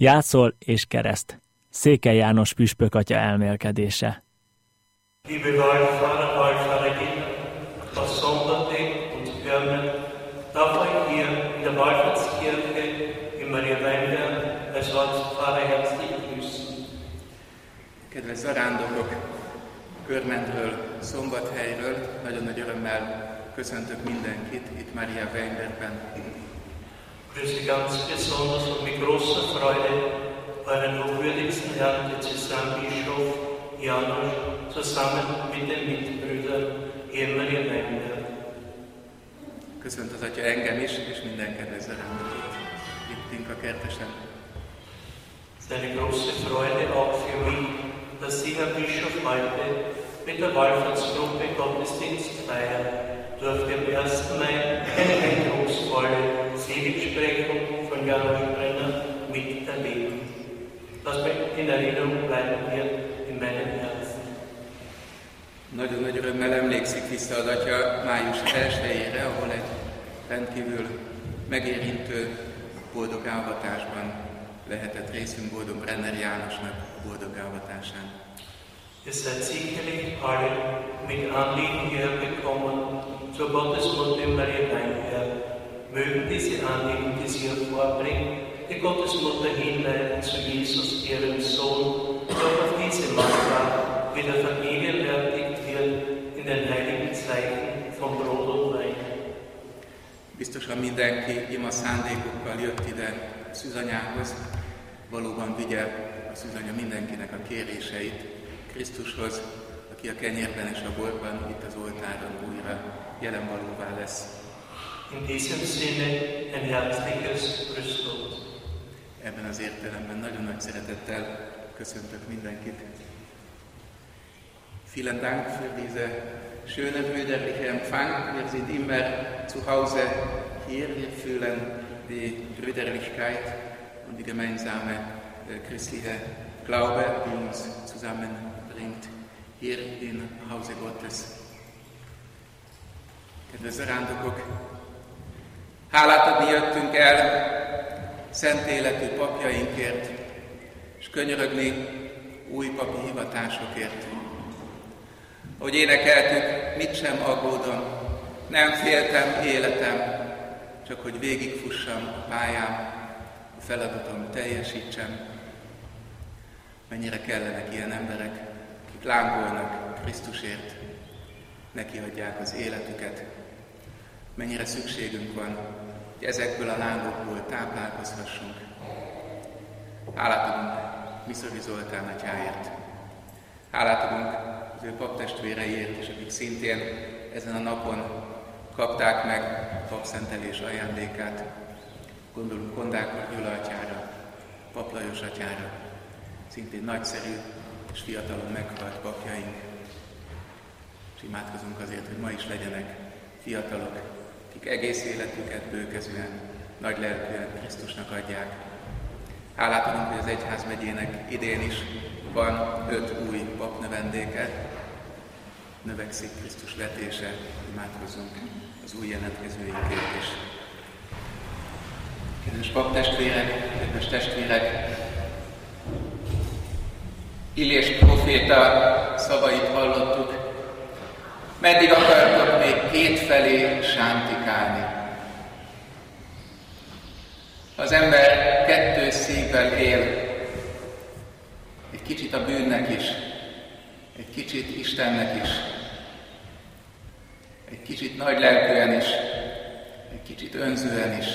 Jászol és kereszt. Székely János püspök atya elmélkedése. Liebe Wallfahrer, Wallfahrerinnen, Versonderte und Firmen, darf euch hier in der Wallfahrtskirche in Maria Weinberg als Ortspfarrer herzlich grüßen. Kedves zarándokok, Körmentről, Szombathelyről, nagyon nagy örömmel köszöntök mindenkit itt Maria Weinbergben. Grüße ganz besonders und mit großer Freude euren hochwürdigsten Herrn Diözesanbischof János zusammen mit den Mitbrüdern hier in Maria Weinberg. Köszönt az Atya engem is, és minden kedves zarándokot itt Tinka Kertesen. Es ist eine große Freude auch für mich, dass Sie, Herr Bischof, heute mit der Wallfahrtsgruppe Gottesdienst feiern. Durfte am 1. Mai eine eindrucksvolle Seligsprechung von Janos Brenner miterleben. Das in Erinnerung bleiben wird in meinem Herzen. Nagyon nagy örömmel emlékszik vissza az Atya május 1-ére, ahol egy rendkívül megérintő boldogálvatásban lehetett részünk Boldog Brenner Jánosnak boldogálvatásán. Ihr seid sicherlich alle mit Anliegen hierher gekommen zur Gottesmutter Maria Weinberg. Mögen diese Anliegen, die sie hervorbringt, die Gottesmutter hinleiten zu Jesus, ihrem Sohn, doch auf diese Maria wieder vergegenwärtigt wird in den heiligen Zeichen von Brot und Wein. Biztosan mindenki ima szándékokkal jött ide a szűzanyához, valóban vigye a szűzanya mindenkinek a kéréseit Krisztushoz, aki a kenyérben és a borban itt az oltáron újra jelenvalóvá lesz. In diesem Sinne ein herzliches Grüß Gott. Ebben az értelemben nagyon nagy szeretettel köszöntök mindenkit. Vielen Dank für diese schöne brüderliche Empfang. Wir sind immer zu Hause hier. Wir fühlen die Brüderlichkeit und die gemeinsame christliche Glaube, die uns zusammenbringt, hier im Hause Gottes. Kedves zarándokok, hálát adni jöttünk el szent életű papjainkért, és könyörögni új papi hivatásokért. Ahogy énekeltük, mit sem aggódom, nem féltem életem, csak hogy végigfussam a pályám, a feladatom teljesítsem. Mennyire kellenek ilyen emberek, akik lángolnak Krisztusért, nekiadják az életüket. Mennyire szükségünk van, hogy ezekből a lángokból táplálkozhassunk. Hálát adunk Miszori Zoltán atyáért. Hálát adunk az ő paptestvéreiért is, akik szintén ezen a napon kapták meg a papszentelés ajándékát. Gondolunk Kondákor Gyula atyára, Pap Lajos atyára, szintén nagyszerű és fiatalon meghalt papjaink. És imádkozunk azért, hogy ma is legyenek fiatalok, akik egész életüket bőkezően, nagy lelkűen Krisztusnak adják. Hálát adunk, hogy az egyházmegyének idén is van 5 új papnövendéke. Növekszik Krisztus vetése, imádkozzunk az új jelentkezőinkért is. Kedves paptestvérek, kedves testvérek, Illés próféta szavait hallottuk. Meddig akartok még kétfelé sántikálni? Az ember kettős szívvel él, egy kicsit a bűnnek is, egy kicsit Istennek is, egy kicsit nagy lelkűen is, egy kicsit önzően is,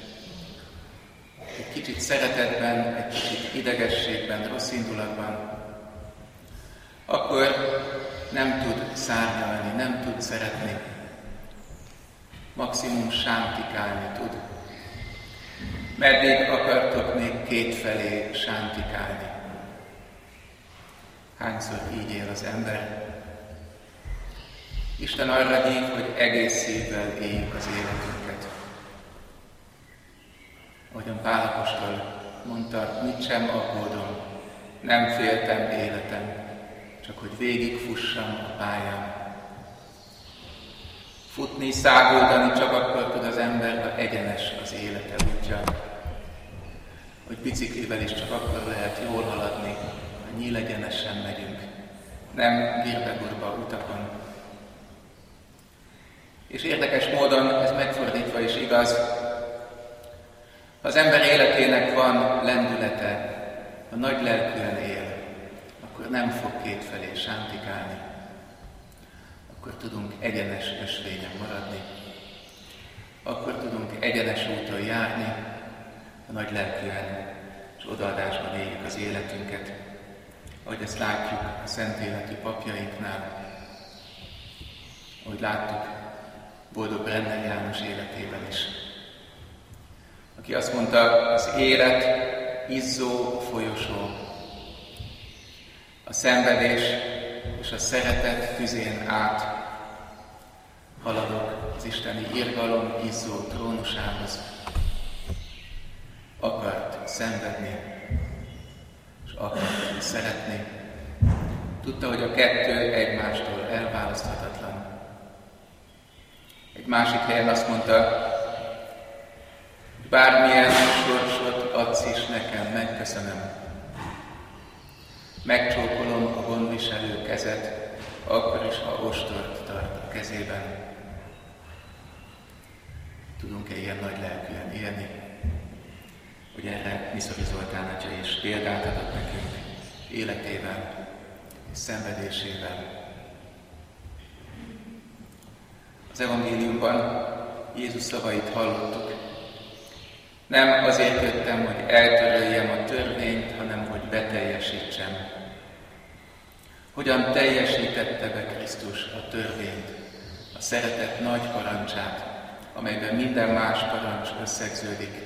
egy kicsit szeretetben, egy kicsit idegességben, rossz indulatban, akkor nem tud szárnyalni, nem tud szeretni. Maximum sántikálni tud. Meddig akartok még kétfelé sántikálni? Hányszor így él az ember? Isten arra hív, hogy egész szívvel éljük az életünket. Ahogyan Pál apostol mondta, mit sem aggódom, nem féltem életem, csak hogy végigfussam a pályán. Futni, száguldani csak akkor tud az ember, ha egyenes az élete útja. hogy biciklivel is csak akkor lehet jól haladni, ha nyílegyenesen megyünk, nem girbe-gurba utakon. És érdekes módon ez megfordítva is igaz. Ha az ember életének van lendülete, ha nagy lelkűen él, akkor nem fog kétfelé sántikálni. Akkor tudunk egyenes ösvényen maradni. Akkor tudunk egyenes úton járni, ha nagy lelkűen és odaadásban éljük az életünket, ahogy ezt látjuk a szent életű papjainknál, ahogy láttuk boldog Brenner János életében is, aki azt mondta, az élet izzó folyosó, a szenvedés és a szeretet tüzén át haladok az isteni irgalom izzó trónusához. Akart szenvedni, és akart szeretni. Tudta, hogy a kettő egymástól elválaszthatatlan. Egy másik helyen azt mondta, hogy bármilyen sorsot adsz is nekem, megköszönöm. Megcsókolom a gondviselő kezet, akkor is, ha ostort tart a kezében. Tudunk-e ilyen nagy lelkűen élni? Hogy erre Miszori Zoltán atya is példát adott nekünk életével és szenvedésével. Az evangéliumban Jézus szavait hallottuk. Nem azért jöttem, hogy eltöröljem a törvényt, hanem hogy beteljesítsem. Hogyan teljesítette be Krisztus a törvényt, a szeretet nagy parancsát, amelyben minden más parancs összegződik.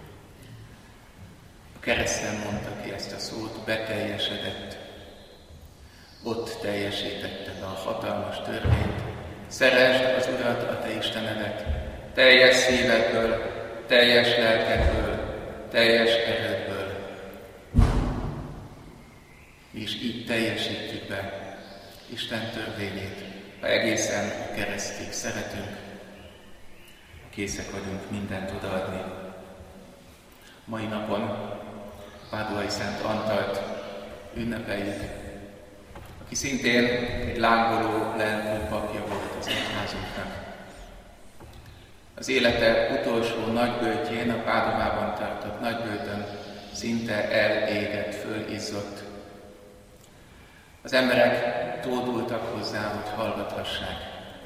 A kereszten mondta ki ezt a szót, beteljesedett. Ott teljesítette be a hatalmas törvényt. Szeresd az Urat, a te Istenedet, teljes szívedből, teljes lelkedből, teljes erődből. Mi is így teljesítjük be Isten törvényét, ha egészen a keresztig szeretünk, készek vagyunk mindent odaadni. Mai napon Páduai Szent Antalt ünnepeljük, aki szintén egy lángoló lelkű papja volt az egyházunknak. Az élete utolsó nagyböjtjén, a Pádovában tartott nagyböjtön szinte elégett, fölizzott. Az emberek tódultak hozzá, hogy hallgathassák.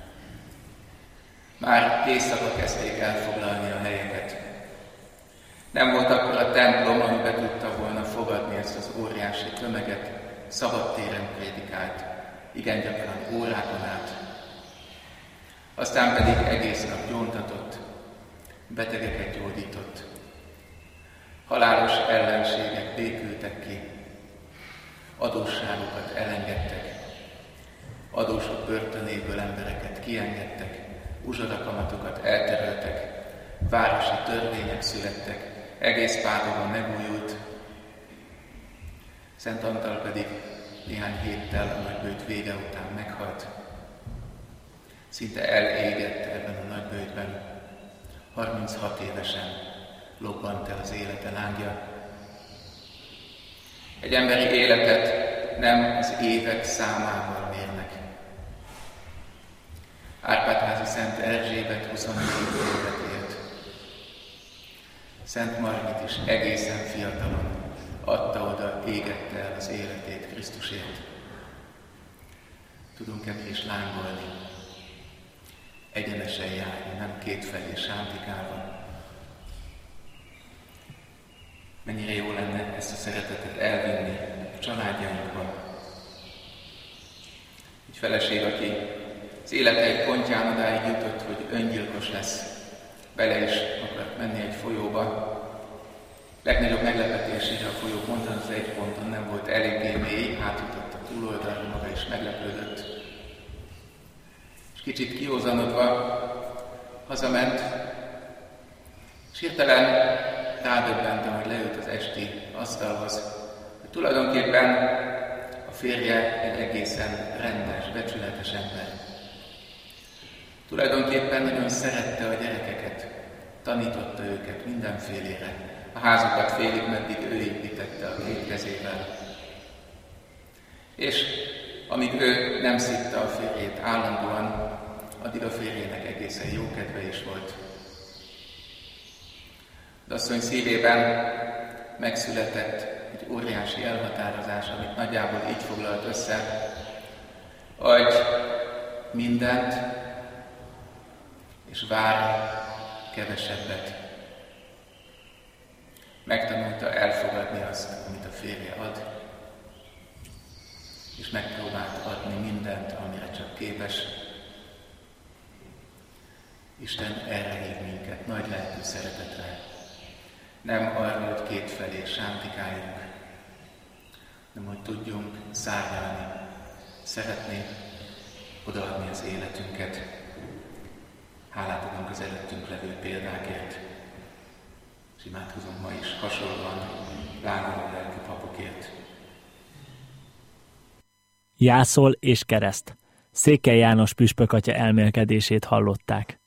Már éjszaka kezdték elfoglalni a helyeket. Nem volt akkor a templom, amiben tudta volna fogadni ezt az óriási tömeget, szabadtéren prédikált, igen gyakran órákon át. Aztán pedig egész nap gyóntatott, betegeket gyógyított. Halálos ellenségek békültek ki, adósságokat elengedtek, adósok börtönéből embereket kiengedtek, uzsorakamatokat eltöröltek, városi törvények születtek, egész Pádova megújult. Szent Antal pedig néhány héttel a nagyböjt vége után meghalt. Szinte elégett ebben a nagyböjtben. 36 évesen lobbant el az élete lángja. Egy emberi életet nem az évek számával mérnek. Árpádházi Szent Erzsébet 24 évet élt. Szent Margit is egészen fiatalon adta oda, égette el az életét Krisztusért. Tudunk-e mi is lángolni, egyenesen járni, nem kétfelé sántikálva? Mennyire jó lenne ezt a szeretetet elvinni a családjainkba. Egy feleség, aki az élete egy pontján odáig jutott, hogy öngyilkos lesz, bele is akart menni egy folyóba. Legnagyobb meglepetésére a folyó ponton, az egy ponton nem volt eléggé mély, átjutott a túloldalra, maga is meglepődött. És kicsit kiózanodva hazament, és hirtelen rádöbbent, hogy leült az esti asztalhoz, hogy tulajdonképpen a férje egy egészen rendes, becsületes ember. Tulajdonképpen nagyon szerette a gyerekeket, tanította őket mindenfélére, A házukat félig meddig ő építette a két kezével. És amíg ő nem szitta a férjét állandóan, addig a férjének egészen jó kedve is volt. De asszony szívében megszületett egy óriási elhatározás, amit nagyjából így foglalt össze: adj mindent, és várj kevesebbet. Megtanulta elfogadni azt, amit a férje ad, és megpróbált adni mindent, amire csak képes. Isten erre hív minket, nagy lelkű szeretetre. Nem arra, hogy kétfelé sántikáljunk, hanem hogy tudjunk szárnyalni, szeretni, odaadni az életünket. Hálát adunk az előttünk levő példákért, és imádkozunk ma is hasonlóan lángoló lelkű papokért. Jászol és kereszt. Székely János püspök atya elmélkedését hallották.